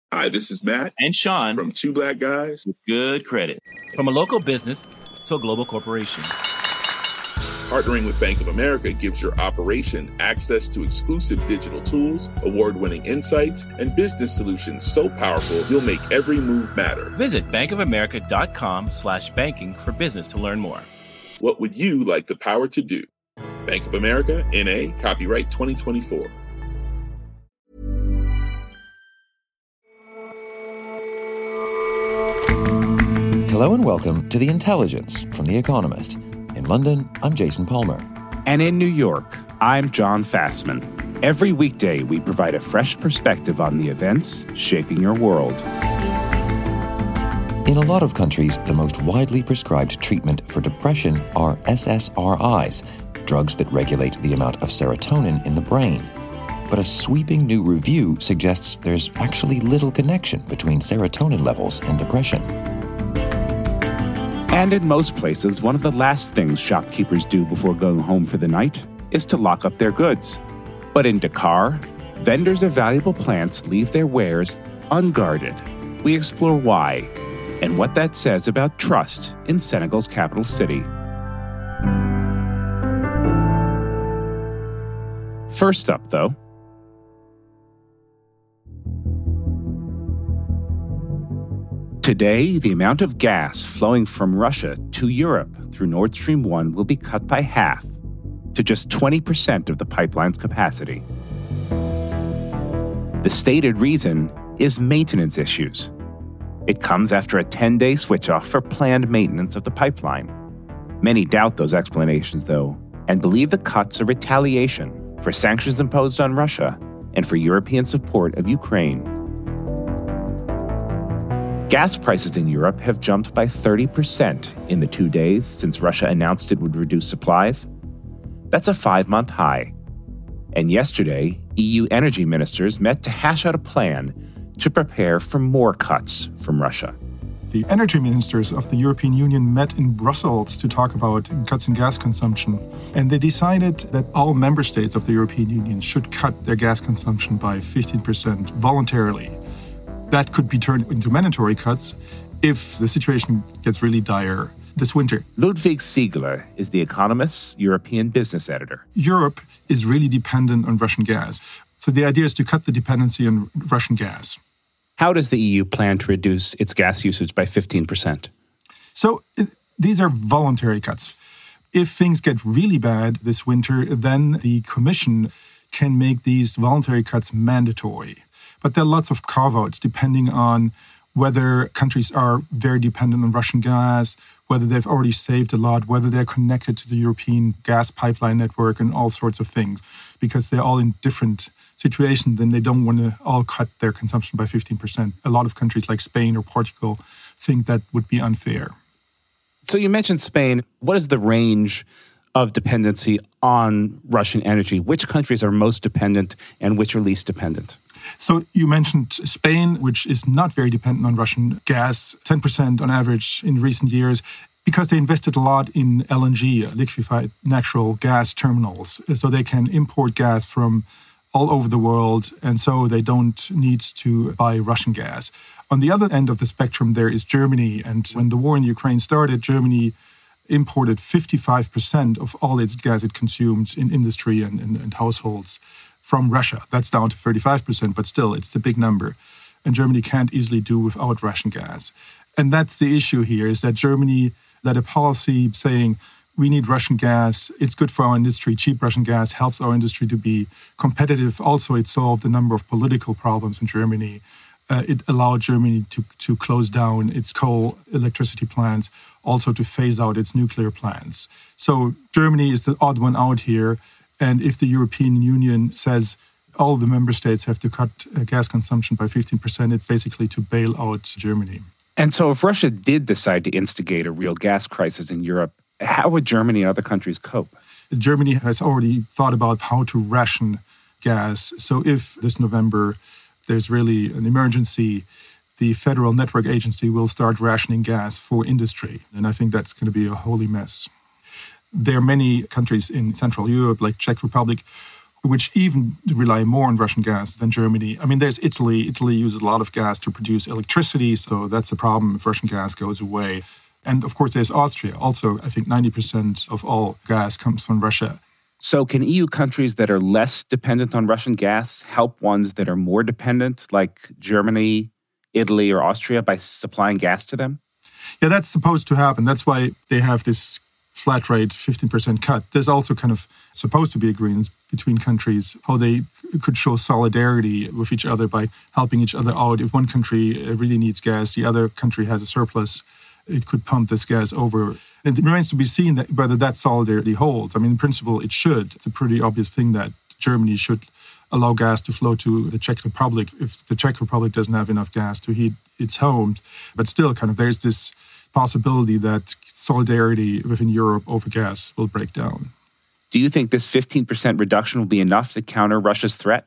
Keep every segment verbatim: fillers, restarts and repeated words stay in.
Hi, this is Matt and Sean from Two Black Guys with Good Credit. From a local business to a global corporation, partnering with Bank of America gives your operation access to exclusive digital tools, award-winning insights, and business solutions so powerful you'll make every move matter. Visit bankofamerica.com slash banking for business to learn more. What would you like the power to do? Bank of America, N A, copyright twenty twenty-four. Hello and welcome to The Intelligence from The Economist. In London, I'm Jason Palmer. And in New York, I'm John Fassman. Every weekday, we provide a fresh perspective on the events shaping your world. In a lot of countries, the most widely prescribed treatment for depression are S S R Is, drugs that regulate the amount of serotonin in the brain. But a sweeping new review suggests there's actually little connection between serotonin levels and depression. And in most places, one of the last things shopkeepers do before going home for the night is to lock up their goods. But in Dakar, vendors of valuable plants leave their wares unguarded. We explore why and what that says about trust in Senegal's capital city. First up, though, today, the amount of gas flowing from Russia to Europe through Nord Stream one will be cut by half to just twenty percent of the pipeline's capacity. The stated reason is maintenance issues. It comes after a ten-day switch-off for planned maintenance of the pipeline. Many doubt those explanations, though, and believe the cuts are retaliation for sanctions imposed on Russia and for European support of Ukraine. Gas prices in Europe have jumped by thirty percent in the two days since Russia announced it would reduce supplies. That's a five-month high. And yesterday, E U energy ministers met to hash out a plan to prepare for more cuts from Russia. The energy ministers of the European Union met in Brussels to talk about cuts in gas consumption. And they decided that all member states of the European Union should cut their gas consumption by fifteen percent voluntarily. That could be turned into mandatory cuts if the situation gets really dire this winter. Ludwig Siegler is The Economist's European business editor. Europe is really dependent on Russian gas. So the idea is to cut the dependency on Russian gas. How does the E U plan to reduce its gas usage by fifteen percent? So it, these are voluntary cuts. If things get really bad this winter, then the Commission can make these voluntary cuts mandatory. But there are lots of carve-outs depending on whether countries are very dependent on Russian gas, whether they've already saved a lot, whether they're connected to the European gas pipeline network and all sorts of things. Because they're all in different situations, then they don't want to all cut their consumption by fifteen percent. A lot of countries like Spain or Portugal think that would be unfair. So you mentioned Spain. What is the range of dependency on Russian energy? Which countries are most dependent and which are least dependent? So you mentioned Spain, which is not very dependent on Russian gas, ten percent on average in recent years, because they invested a lot in L N G, liquefied natural gas terminals. So they can import gas from all over the world, and so they don't need to buy Russian gas. On the other end of the spectrum, there is Germany. And when the war in Ukraine started, Germany imported fifty-five percent of all its gas it consumes in industry and, and, and households from Russia. That's down to thirty-five percent, but still, it's a big number. And Germany can't easily do without Russian gas. And that's the issue here, is that Germany led a policy saying, we need Russian gas, it's good for our industry, cheap Russian gas helps our industry to be competitive. Also, it solved a number of political problems in Germany. Uh, it allowed Germany to, to close down its coal electricity plants, also to phase out its nuclear plants. So Germany is the odd one out here. And if the European Union says all the member states have to cut uh, gas consumption by fifteen percent, it's basically to bail out Germany. And so if Russia did decide to instigate a real gas crisis in Europe, how would Germany and other countries cope? Germany has already thought about how to ration gas. So if this November there's really an emergency, the Federal Network Agency will start rationing gas for industry. And I think that's going to be a holy mess. There are many countries in Central Europe, like Czech Republic, which even rely more on Russian gas than Germany. I mean, there's Italy. Italy uses a lot of gas to produce electricity, so that's a problem if Russian gas goes away. And of course, there's Austria. Also, I think ninety percent of all gas comes from Russia. So can E U countries that are less dependent on Russian gas help ones that are more dependent, like Germany, Italy, or Austria, by supplying gas to them? Yeah, that's supposed to happen. That's why they have this flat rate fifteen percent cut. There's also kind of supposed to be agreements between countries, how they could show solidarity with each other by helping each other out. If one country really needs gas, the other country has a surplus, it could pump this gas over. And it remains to be seen that whether that solidarity holds. I mean, in principle, it should. It's a pretty obvious thing that Germany should allow gas to flow to the Czech Republic if the Czech Republic doesn't have enough gas to heat its homes. But still, kind of, there's this possibility that solidarity within Europe over gas will break down. Do you think this fifteen percent reduction will be enough to counter Russia's threat?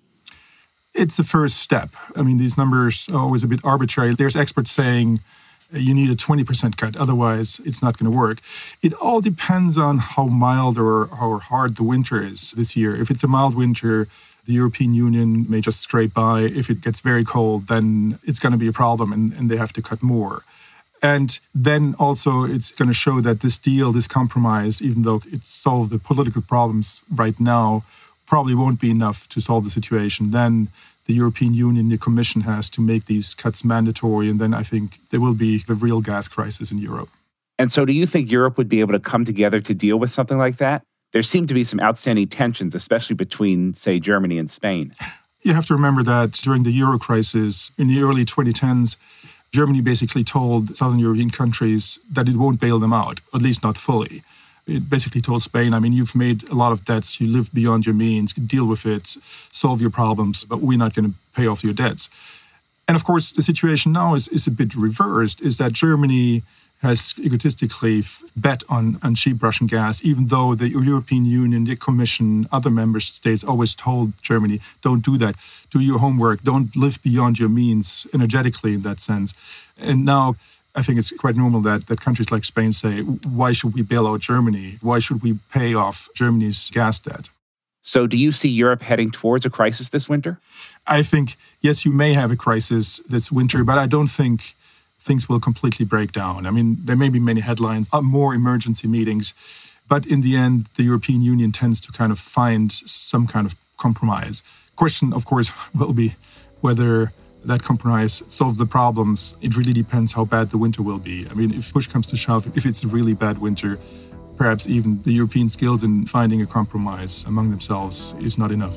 It's a first step. I mean, these numbers are always a bit arbitrary. There's experts saying you need a twenty percent cut, otherwise it's not going to work. It all depends on how mild or how hard the winter is this year. If it's a mild winter, the European Union may just scrape by. If it gets very cold, then it's going to be a problem and, and they have to cut more. And then also it's going to show that this deal, this compromise, even though it solved the political problems right now, probably won't be enough to solve the situation. Then the European Union, the Commission has to make these cuts mandatory. And then I think there will be the real gas crisis in Europe. And so do you think Europe would be able to come together to deal with something like that? There seem to be some outstanding tensions, especially between, say, Germany and Spain. You have to remember that during the Euro crisis in the early twenty tens, Germany basically told Southern European countries that it won't bail them out, at least not fully. It basically told Spain, I mean, you've made a lot of debts, you live beyond your means, deal with it, solve your problems, but we're not going to pay off your debts. And of course, the situation now is, is a bit reversed, is that Germany has egotistically bet on, on cheap Russian gas, even though the European Union, the Commission, other member states always told Germany, don't do that, do your homework, don't live beyond your means energetically in that sense. And now I think it's quite normal that, that countries like Spain say, why should we bail out Germany? Why should we pay off Germany's gas debt? So do you see Europe heading towards a crisis this winter? I think, yes, you may have a crisis this winter, but I don't think things will completely break down. I mean, there may be many headlines, more emergency meetings, but in the end, the European Union tends to kind of find some kind of compromise. Question, of course, will be whether that compromise solves the problems. It really depends how bad the winter will be. I mean, if push comes to shove, if it's a really bad winter, perhaps even the European skills in finding a compromise among themselves is not enough.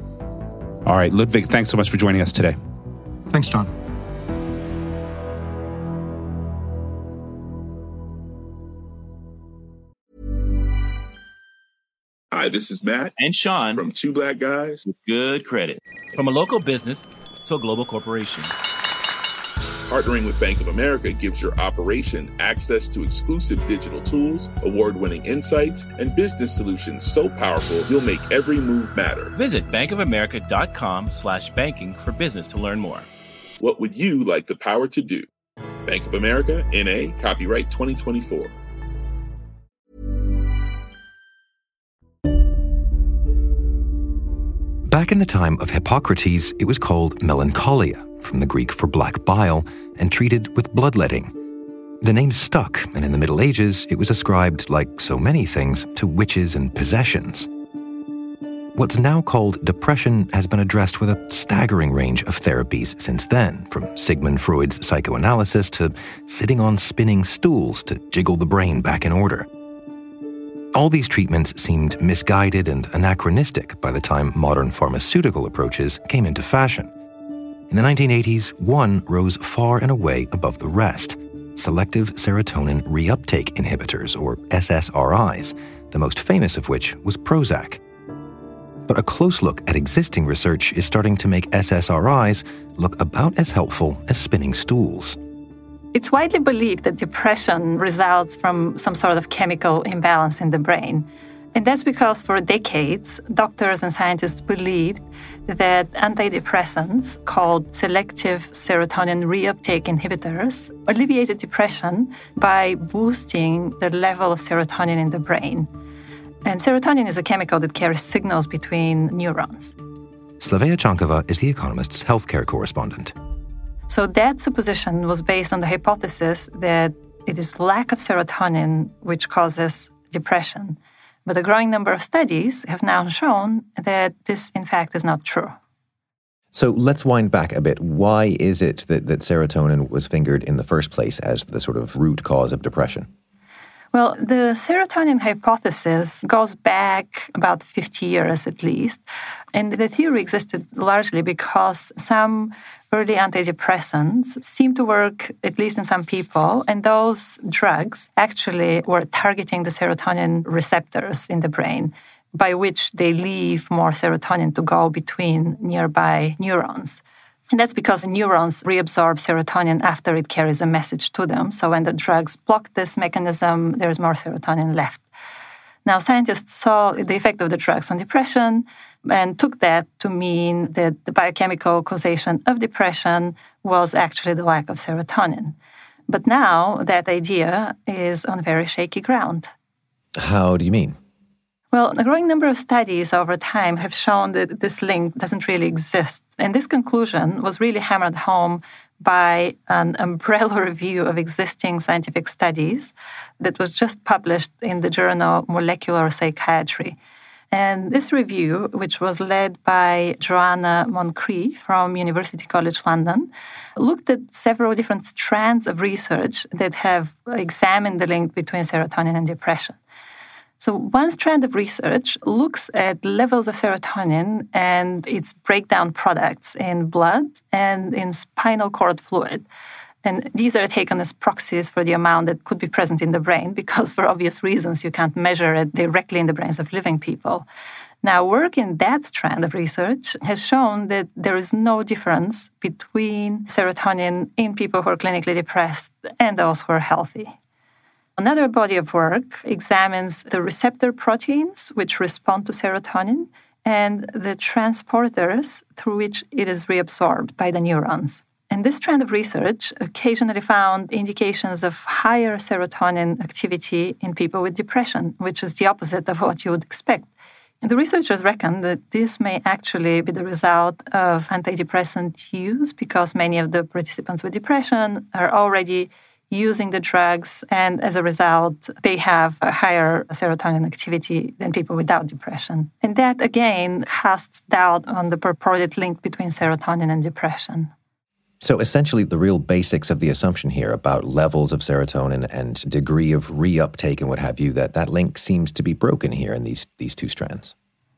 All right, Ludwig, thanks so much for joining us today. Thanks, John. Hi, this is Matt And Sean from Two Black Guys with Good Credit. From a local business to a global corporation. Partnering with Bank of America gives your operation access to exclusive digital tools, award-winning insights, and business solutions so powerful you'll make every move matter. Visit bankofamerica.com slash banking for business to learn more. What would you like the power to do? Bank of America, N A, copyright twenty twenty-four. Back in the time of Hippocrates, it was called melancholia, from the Greek for black bile, and treated with bloodletting. The name stuck, and in the Middle Ages, it was ascribed, like so many things, to witches and possessions. What's now called depression has been addressed with a staggering range of therapies since then, from Sigmund Freud's psychoanalysis to sitting on spinning stools to jiggle the brain back in order. All these treatments seemed misguided and anachronistic by the time modern pharmaceutical approaches came into fashion. In the nineteen eighties, one rose far and away above the rest: selective serotonin reuptake inhibitors, or S S R Is, the most famous of which was Prozac. But a close look at existing research is starting to make S S R Is look about as helpful as spinning stools. It's widely believed that depression results from some sort of chemical imbalance in the brain. And that's because for decades, doctors and scientists believed that antidepressants called selective serotonin reuptake inhibitors alleviated depression by boosting the level of serotonin in the brain. And serotonin is a chemical that carries signals between neurons. Slavea Chankova is The Economist's healthcare correspondent. So that supposition was based on the hypothesis that it is lack of serotonin which causes depression. But a growing number of studies have now shown that this, in fact, is not true. So let's wind back a bit. Why is it that, that serotonin was fingered in the first place as the sort of root cause of depression? Well, the serotonin hypothesis goes back about fifty years at least. And the theory existed largely because some early antidepressants seem to work, at least in some people, and those drugs actually were targeting the serotonin receptors in the brain, by which they leave more serotonin to go between nearby neurons. And that's because the neurons reabsorb serotonin after it carries a message to them. So when the drugs block this mechanism, there's more serotonin left. Now, scientists saw the effect of the drugs on depression and took that to mean that the biochemical causation of depression was actually the lack of serotonin. But now that idea is on very shaky ground. How do you mean? Well, a growing number of studies over time have shown that this link doesn't really exist. And this conclusion was really hammered home by an umbrella review of existing scientific studies that was just published in the journal Molecular Psychiatry. And this review, which was led by Joanna Moncrief from University College London, looked at several different strands of research that have examined the link between serotonin and depression. So one strand of research looks at levels of serotonin and its breakdown products in blood and in spinal cord fluid. And these are taken as proxies for the amount that could be present in the brain because for obvious reasons you can't measure it directly in the brains of living people. Now, work in that strand of research has shown that there is no difference between serotonin in people who are clinically depressed and those who are healthy. Another body of work examines the receptor proteins which respond to serotonin and the transporters through which it is reabsorbed by the neurons. And this strand of research occasionally found indications of higher serotonin activity in people with depression, which is the opposite of what you would expect. And the researchers reckon that this may actually be the result of antidepressant use because many of the participants with depression are already using the drugs, and as a result, they have a higher serotonin activity than people without depression. And that, again, casts doubt on the purported link between serotonin and depression. So essentially, the real basics of the assumption here about levels of serotonin and degree of reuptake and what have you, that that link seems to be broken here in these, these two strands.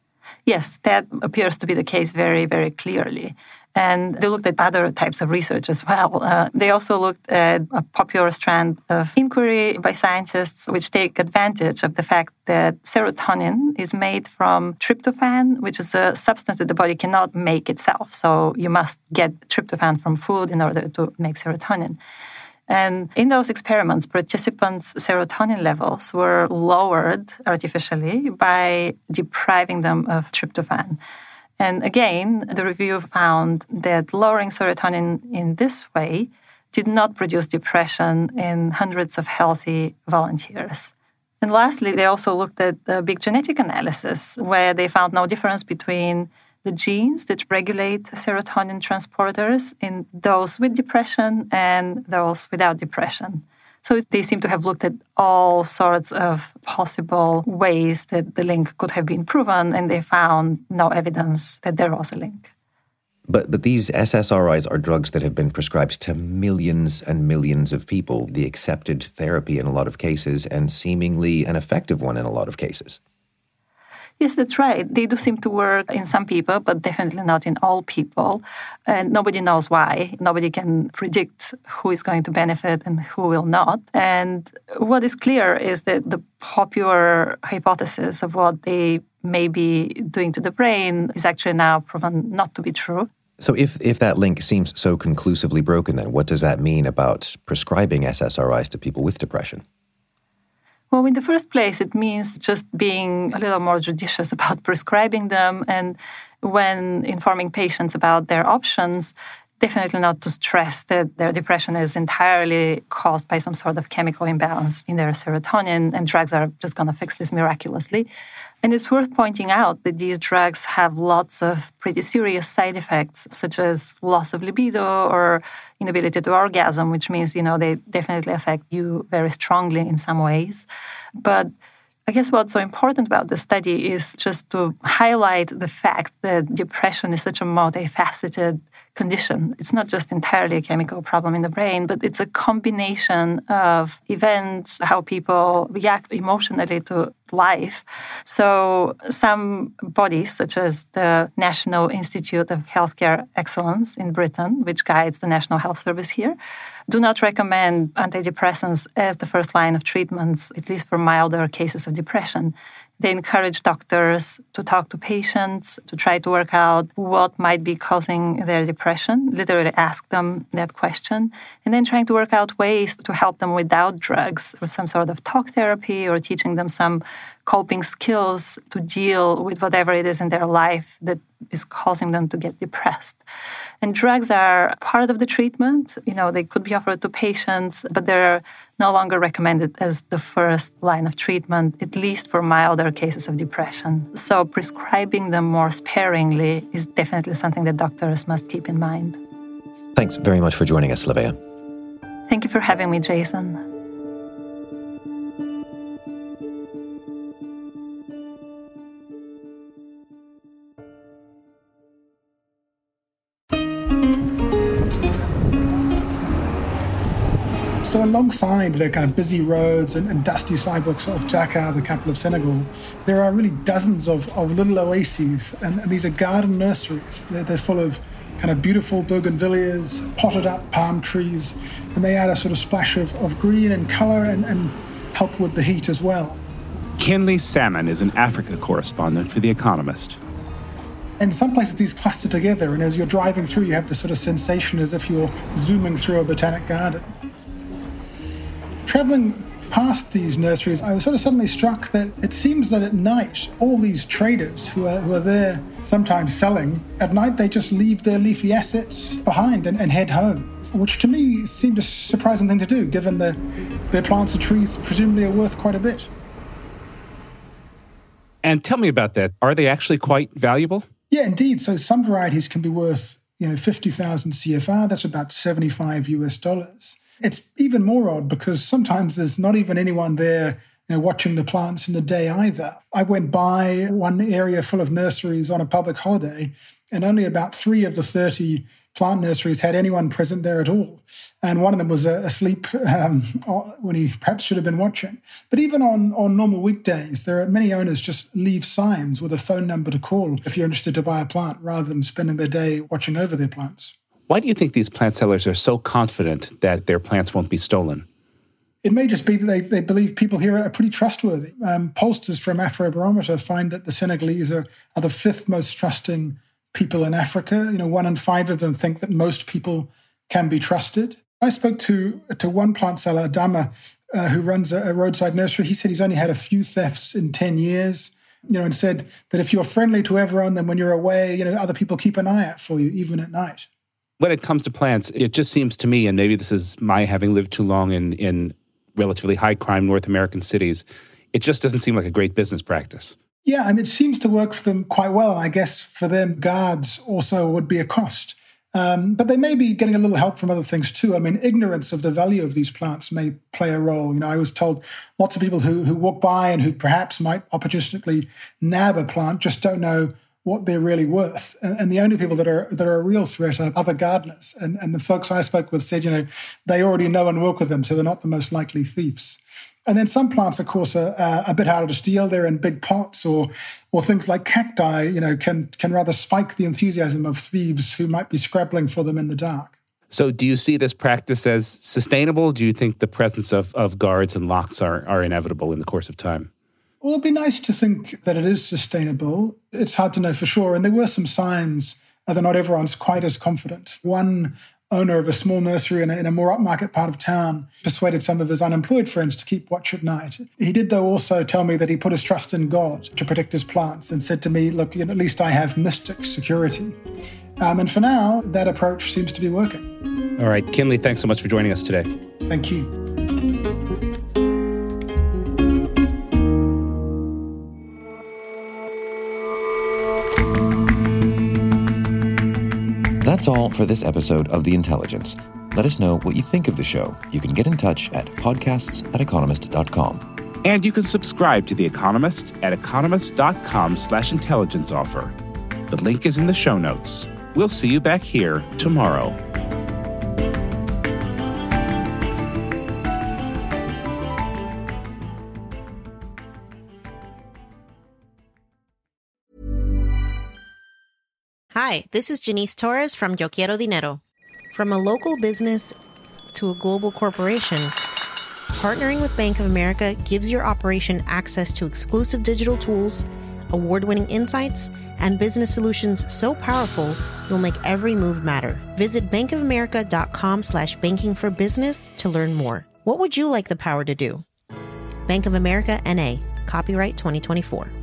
Yes, that appears to be the case very, very clearly. And they looked at other types of research as well. Uh, they also looked at a popular strand of inquiry by scientists which take advantage of the fact that serotonin is made from tryptophan, which is a substance that the body cannot make itself. So you must get tryptophan from food in order to make serotonin. And in those experiments, participants' serotonin levels were lowered artificially by depriving them of tryptophan. And again, the review found that lowering serotonin in this way did not produce depression in hundreds of healthy volunteers. And lastly, they also looked at a big genetic analysis where they found no difference between the genes that regulate serotonin transporters in those with depression and those without depression. So they seem to have looked at all sorts of possible ways that the link could have been proven, and they found no evidence that there was a link. But but these S S R Is are drugs that have been prescribed to millions and millions of people, the accepted therapy in a lot of cases, and seemingly an effective one in a lot of cases. Yes, that's right. They do seem to work in some people, but definitely not in all people. And nobody knows why. Nobody can predict who is going to benefit and who will not. And what is clear is that the popular hypothesis of what they may be doing to the brain is actually now proven not to be true. So if, if that link seems so conclusively broken, then what does that mean about prescribing S S R Is to people with depression? Well, in the first place, it means just being a little more judicious about prescribing them. And when informing patients about their options, definitely not to stress that their depression is entirely caused by some sort of chemical imbalance in their serotonin, and drugs are just going to fix this miraculously. And it's worth pointing out that these drugs have lots of pretty serious side effects, such as loss of libido or inability to orgasm, which means, you know, they definitely affect you very strongly in some ways. But I guess what's so important about the study is just to highlight the fact that depression is such a multifaceted condition. It's not just entirely a chemical problem in the brain, but it's a combination of events, how people react emotionally to life. So some bodies, such as the National Institute of Healthcare Excellence in Britain, which guides the National Health Service here, do not recommend antidepressants as the first line of treatments, at least for milder cases of depression. They encourage doctors to talk to patients, to try to work out what might be causing their depression, literally ask them that question, and then trying to work out ways to help them without drugs or some sort of talk therapy or teaching them some coping skills to deal with whatever it is in their life that is causing them to get depressed. And drugs are part of the treatment. You know, they could be offered to patients, but they're no longer recommended as the first line of treatment, at least for milder cases of depression. So prescribing them more sparingly is definitely something that doctors must keep in mind. Thanks very much for joining us, Livea. Thank you for having me, Jason. So alongside the kind of busy roads and, and dusty sidewalks of Dakar, the capital of Senegal, there are really dozens of, of little oases, and, and these are garden nurseries. They're, they're full of kind of beautiful bougainvilleas, potted up palm trees, and they add a sort of splash of, of green and colour and, and help with the heat as well. Kinley Salmon is an Africa correspondent for The Economist. In some places, these cluster together, and as you're driving through, you have this sort of sensation as if you're zooming through a botanic garden. Travelling past these nurseries, I was sort of suddenly struck that it seems that at night, all these traders who are, who are there sometimes selling, at night they just leave their leafy assets behind and, and head home, which to me seemed a surprising thing to do, given that their plants and trees presumably are worth quite a bit. And tell me about that. Are they actually quite valuable? Yeah, indeed. So some varieties can be worth, you know, fifty thousand C F R. That's about seventy-five US dollars. It's even more odd because sometimes there's not even anyone there, you know, watching the plants in the day either. I went by one area full of nurseries on a public holiday, and only about three of the thirty plant nurseries had anyone present there at all. And one of them was asleep um, when he perhaps should have been watching. But even on, on normal weekdays, there are many owners just leave signs with a phone number to call if you're interested to buy a plant, rather than spending their day watching over their plants. Why do you think these plant sellers are so confident that their plants won't be stolen? It may just be that they, they believe people here are pretty trustworthy. Um, pollsters from Afrobarometer find that the Senegalese are, are the fifth most trusting people in Africa. You know, one in five of them think that most people can be trusted. I spoke to, to one plant seller, Adama, uh, who runs a, a roadside nursery. He said he's only had a few thefts in ten years, you know, and said that if you're friendly to everyone, then when you're away, you know, other people keep an eye out for you, even at night. When it comes to plants, it just seems to me, and maybe this is my having lived too long in, in relatively high-crime North American cities, it just doesn't seem like a great business practice. Yeah, I mean, it seems to work for them quite well. And I guess for them, guards also would be a cost. Um, but they may be getting a little help from other things too. I mean, ignorance of the value of these plants may play a role. You know, I was told lots of people who, who walk by and who perhaps might opportunistically nab a plant just don't know what they're really worth. And, and the only people that are that are a real threat are other gardeners. And, and the folks I spoke with said, you know, they already know and work with them, so they're not the most likely thieves. And then some plants, of course, are uh, a bit harder to steal. They're in big pots, or or things like cacti, you know, can can rather spike the enthusiasm of thieves who might be scrabbling for them in the dark. So do you see this practice as sustainable? Do you think the presence of, of guards and locks are, are inevitable in the course of time? Well, it'd be nice to think that it is sustainable. It's hard to know for sure. And there were some signs that not everyone's quite as confident. One owner of a small nursery in a, in a more upmarket part of town persuaded some of his unemployed friends to keep watch at night. He did, though, also tell me that he put his trust in God to protect his plants and said to me, look, you know, at least I have mystic security. Um, and for now, that approach seems to be working. All right, Kinley, thanks so much for joining us today. Thank you. That's all for this episode of The Intelligence. Let us know what you think of the show. You can get in touch at podcasts at economist dot com. And you can subscribe to The Economist at economist.com slash intelligence offer. The link is in the show notes. We'll see you back here tomorrow. Hi, this is Janice Torres from Yo Quiero Dinero. From a local business to a global corporation, partnering with Bank of America gives your operation access to exclusive digital tools, award-winning insights, and business solutions so powerful you'll make every move matter. Visit bankofamerica.com slash banking for business to learn more. What would you like the power to do? Bank of America, N A. Copyright twenty twenty-four.